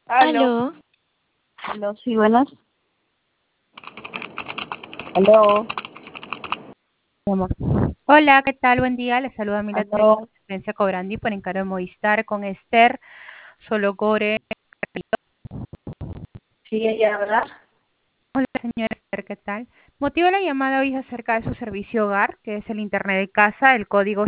Aló, Aló. aló, sí, buenas. Aló, mi amor. Hola, ¿qué tal? Buen día. Les saluda Mila Aló, Tendencia Cobrandi por encargo de Movistar con Esther Sologore. sí, ella habla. Hola, señora Esther, ¿qué tal? Motivo de la llamada hoy es acerca de su servicio hogar, que es el Internet de casa, el código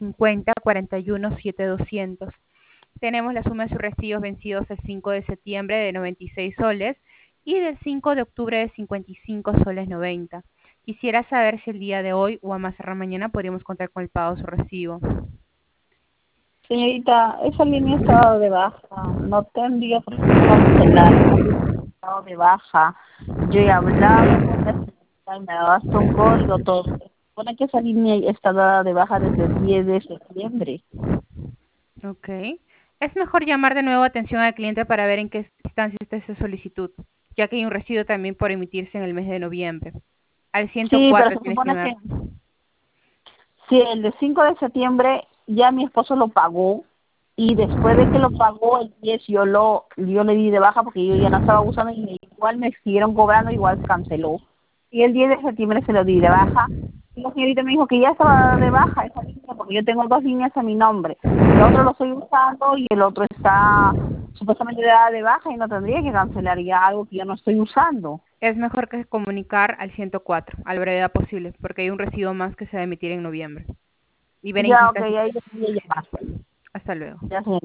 750-41-7200. Tenemos la suma de sus recibos vencidos el 5 de septiembre de 96 soles y del 5 de octubre de 55 soles 90. Quisiera saber si el día de hoy o a más tardar mañana podríamos contar con el pago de su recibo. Señorita, esa línea está dado de baja. No tendría por qué cancelar. Esa línea está dado de baja. Yo he hablado con la señorita y me ha dado hasta un código todo. Se supone que esa línea está dada de baja desde el 10 de septiembre. Ok. Es mejor llamar de nuevo atención al cliente para ver en qué instancia está esa solicitud, ya que hay un recibo también por emitirse en el mes de noviembre. Al Sí, pero 104 se tienes que supone llamar. que sí, el de 5 de septiembre ya mi esposo lo pagó y después de que lo pagó el 10 yo le di de baja porque yo ya no estaba usando y igual me siguieron cobrando, igual se canceló. Y el 10 de septiembre se lo di de baja y la señorita me dijo que ya estaba de baja esa línea porque yo tengo dos líneas a mi nombre. El otro lo estoy usando y el otro está supuestamente dada de baja y no tendría que cancelar ya algo que yo no estoy usando. Es mejor que comunicar al 104, a la brevedad posible, porque hay un recibo más que se va a emitir en noviembre. Y ver en qué Ya, ok, instancia ahí está. le voy a llamar. Hasta luego. Ya, señorita.